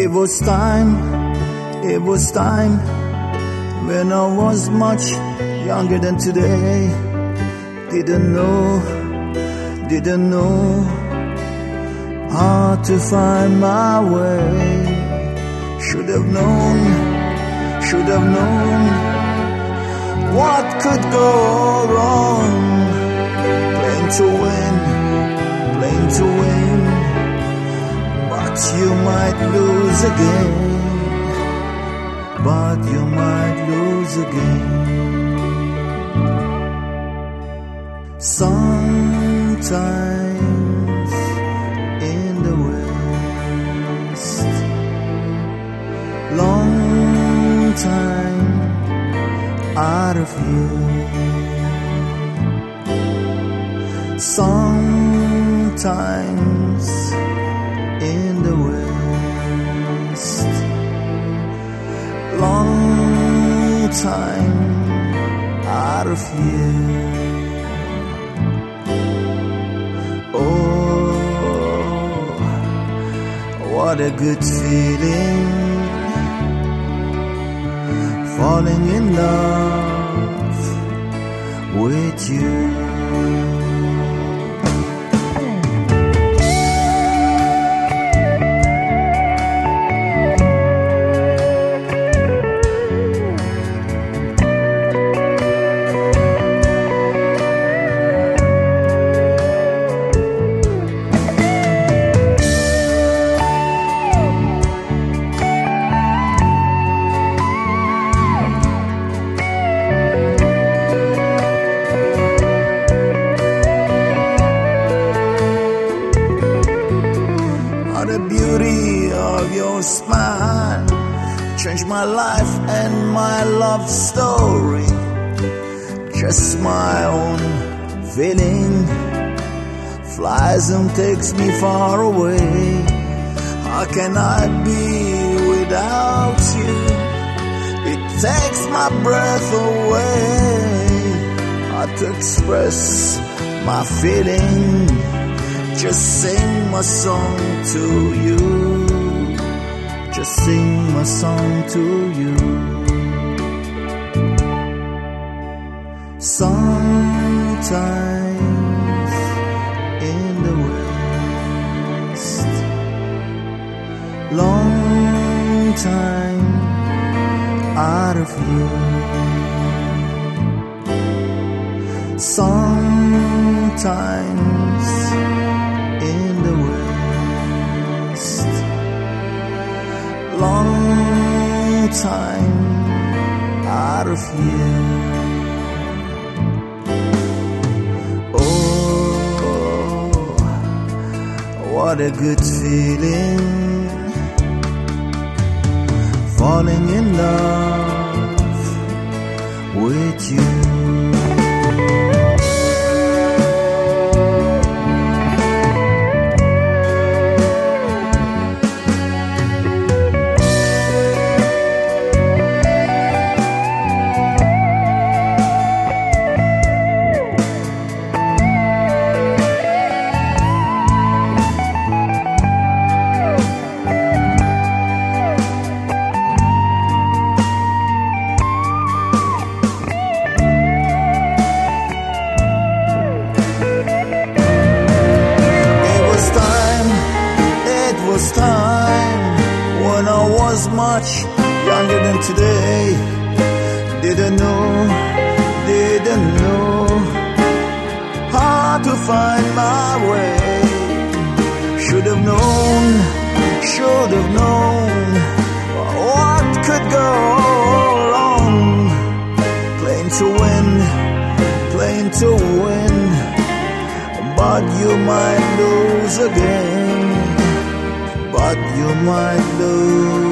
It was time when I was much younger than today. Didn't know how to find my way. Should have known what could go wrong. Playing to win, but you might lose again. Sometimes in the West, long time out of here. Sometimes in the West, long time out of here. Oh, what a good feeling, falling in love with you. The beauty of your smile changed my life and my love story. Just my own feeling flies and takes me far away. How can I be without you? It takes my breath away. Hard to express my feeling. Just sing my song to you. Just sing my song to you. Sometimes in the West, long time out of here. Sometimes in the West, long time out of here. Oh, what a good feeling, falling in love with you. Time when I was much younger than today. Didn't know how to find my way. Should have known what could go wrong. Playing to win, but you might lose again. But you might lose